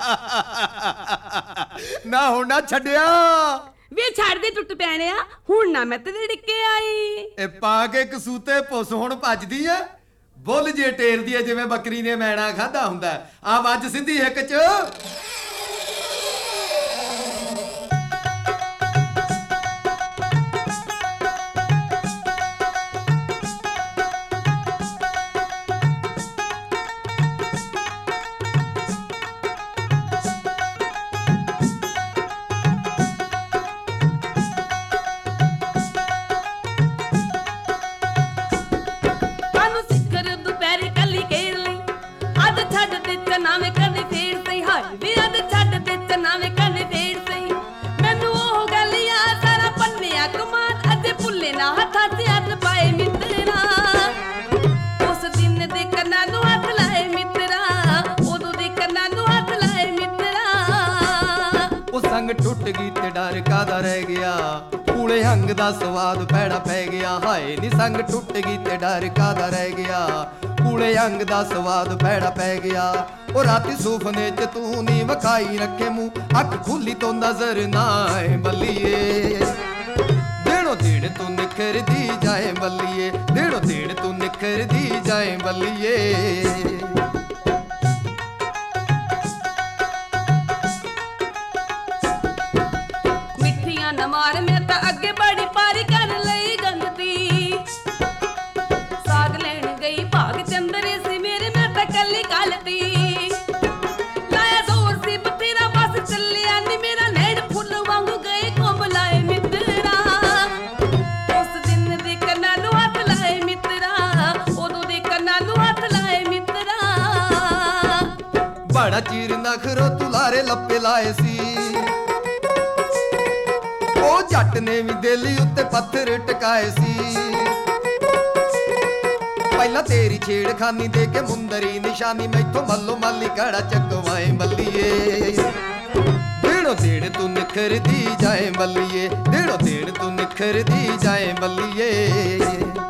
ਨਾ ਹੁਣ ਨਾ ਛੱਡਿਆ ਵੇ ਛੱਡ ਦੇ ਟੁੱਟ ਪੈਣਿਆ ਹੁਣ ਨਾ ਮੈਂ ਤੇਰੇ ਡਿੱਕੇ ਆਈ ਇਹ ਪਾ ਕੇ ਕਸੂਤੇ ਪੁੱਸ ਹੁਣ ਭੱਜਦੀ ਐ ਬੁੱਲ ਜੇ ਟੇਰਦੀ ਐ ਜਿਵੇਂ ਬੱਕਰੀ ਨੇ ਮੈਣਾ ਖਾਦਾ ਹੁੰਦਾ ਆ ਵੱਜ ਸਿੰਧੀ ਇੱਕ ਚ ਨਾਵੇਂ ਕਦੇ ਫੇਰ ਸਹੀ ਹਾਏ ਵੇ ਅੱਜ ਛੱਡ ਦੇ ਨਾਵੇਂ ਕਦੇ ਫੇਰ ਸਹੀ ਮੈਨੂੰ ਉਹ ਗੱਲ ਯਾਦ ਸਾਰਾ ਪੰਨਿਆ ਕਮਾਨ ਅਤੇ ਭੁੱਲੇ ਨਾ ਹੱਥਾਂ 'ਚ ਹੱਥ ਪਾਏ ਮਿੱਤਰਾ ਉਸ ਦਿਨ ਦੇ ਕੰਨਾਂ ਨੂੰ ਹੱਥ ਲਾਏ ਮਿੱਤਰਾ ਉਦੋਂ ਦੇ ਕੰਨਾਂ ਨੂੰ ਹੱਥ ਲਾਏ ਮਿੱਤਰਾ ਉਹ ਸੰਗ ਟੁੱਟ ਗਈ ਤੇ ਡਰ ਕਾਦਾ ਰਹਿ ਗਿਆ ਕੂਲੇ ਹੰਗ ਦਾ ਸਵਾਦ ਪੈੜਾ ਪੈ ਗਿਆ ਹਾਏ ਨੀ ਸੰਗ ਟੁੱਟ ਗਈ ਤੇ ਡਰ ਕਾਦਾ ਰਹਿ ਗਿਆ ਕੂਲੇ ਅੰਗ ਦਾ ਸਵਾਦ ਪੈੜਾ ਪੈ ਗਿਆ ਉਹ ਰਾਤੀ ਸੁਪਨੇ ਚ ਤੂੰ ਨੀ ਵਖਾਈ ਰੱਖੇ ਮੂੰਹ ਅੱਖ ਖੁੱਲੀ ਤੋਂ ਨਜ਼ਰ ਨਾ ਆਏ ਬੱਲੀਏ ਦੇਣੋ ਦੇਣ ਤੂੰ ਨਿਖਰਦੀ ਜਾਏ ਬੱਲੀਏ ਦੇਣੋ ਦੇਣ ਤੂੰ ਨਿਖਰਦੀ ਜਾਏ ਬੱਲੀਏ ਮਿੱਠੀਆਂ ਨਾ ਮਾਰ ਮੈਂ ਤਾਂ ਅੱਗੇ ਬੜੀ ਪਾਰੀ ਕਰ ਲਈ ਗੰਦੀ ਸਾਗ ਲੈਣ ਗਈ ਭਾਗ ਚੰਦਰੇ ਸੀ ਮੇਰੇ ਮੈਂ ਤਾਂ ਕੱਲੀ ਕੱਲਦੀ ਲਾਇਆ ਜ਼ੋਰ ਸੀ ਬਤੇਰਾ ਬਸ ਚੱਲਿਆ ਨੀ ਮੇਰਾ ਨੈਣ ਫੁੱਲ ਵਾਂਗੂ ਗਏ ਕੋਮ ਲਾਏ ਮਿੱਤਰਾ ਉਸ ਦਿਨ ਦੇ ਕੰਨਾਂ ਨੂੰ ਹੱਥ ਲਾਏ ਮਿੱਤਰਾ ਉਦੋਂ ਦੇ ਕੰਨਾਂ ਨੂੰ ਹੱਥ ਲਾਏ ਮਿੱਤਰਾ ਬੜਾ ਚੀਰ ਨਖਰੋ ਤੁਲਾਰੇ ਲੱਪੇ ਲਾਏ ਸੀ ਉਹ ਜੱਟ ਨੇ ਵੀ ਦਿਲ ਉੱਤੇ ਪੱਥਰ ਟਿਕਾਏ ਸੀ ਪਹਿਲਾਂ ਤੇਰੀ ਛੇੜਖਾਨੀ ਦੇ ਕੇ ਮੁੰਦਰੀ ਨਿਸ਼ਾਨੀ ਮੈਥੋਂ ਮੱਲੋ ਮਾਲੀ ਕੜਾ ਚੱਕਵਾਏ ਬੱਲੀਏ ਦੇਣੋ ਦੇਣ ਤੂੰ ਨਿਖਰਦੀ ਜਾਏ ਬੱਲੀਏ ਦੇਣੋ ਦੇਣ ਤੂੰ ਨਿਖਰਦੀ ਜਾਏ ਬੱਲੀਏ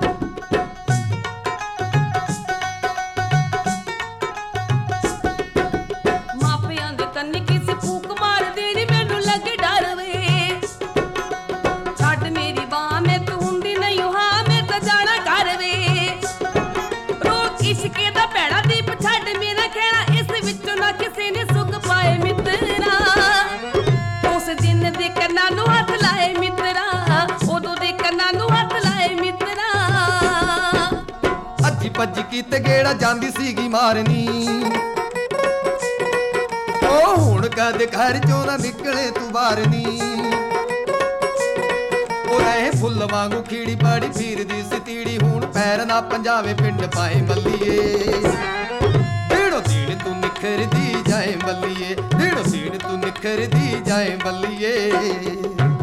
ਮਾਪਿਆਂ ਦੇ ਕੰਨ ਕਿਸੇ ਫੂਕ ਮਾਰ ਦੇਣੀ ਮੈਨੂੰ ਲੱਗੇ ਡਰ ਵੇ ਛੱਡ ਮੇਰੀ ਬਾਹ ਮੈਂ ਤੂੰ ਹੁੰਦੀ ਨਹੀਂ ਹਾਂ ਮੈਂ ਤਾਂ ਜਾਣਾ ਘਰ ਵੇ ਰੋਕ ਇਸ਼ਕੇ ਦਾ ਭੈੜਾ ਦੀਪ ਛੱਡ ਮੇਰਾ ਖਹਿੜਾ ਇਸ ਵਿੱਚੋਂ ਨਾ ਕਿਸੇ ਨੇ ਸੁੱਖ ਪਾਏ ਮਿੱਤਰਾ ਉਸ ਦਿਨ ਦੇ ਕੰਨਾਂ ਨੂੰ ਹੱਥ ਲਾਏ ਮਿੱਤਰਾ ਉਦੋਂ ਦੇ ਕੰਨਾਂ ਨੂੰ ਹੱਥ ਲਾਏ ਮਿੱਤਰਾ ਅੱਜੀ ਭੱਜ ਕੀਤੇ ਗੇੜਾ ਜਾਂਦੀ ਸੀਗੀ ਮਾਰਨੀ ਉਹ ਹੁਣ ਕਦ ਘਰ ਚੋਂ ਨਾ ਨਿਕਲੇ ਤੂੰ ਬਾਹਰ ਨੀ ਉਹ ਰਹੇ ਫੁੱਲ ਵਾਂਗੂ ਖੀੜੀ ਪਾੜੀ ਫੀਰਦੀ ਸੀ ਤੀੜੀ ਹੁਣ ਪੈਰ ਨਾ ਪੰਜਾਵੇਂ ਪਿੰਡ ਪਾਏ ਬੱਲੀਏ ਦੇਣੋ ਦੇਣ ਤੂੰ ਨਿਖਰਦੀ ਜਾਏ ਬੱਲੀਏ ਦੇਣੋ ਦੇਣ ਤੂੰ ਨਿਖਰਦੀ ਜਾਏ ਬੱਲੀਏ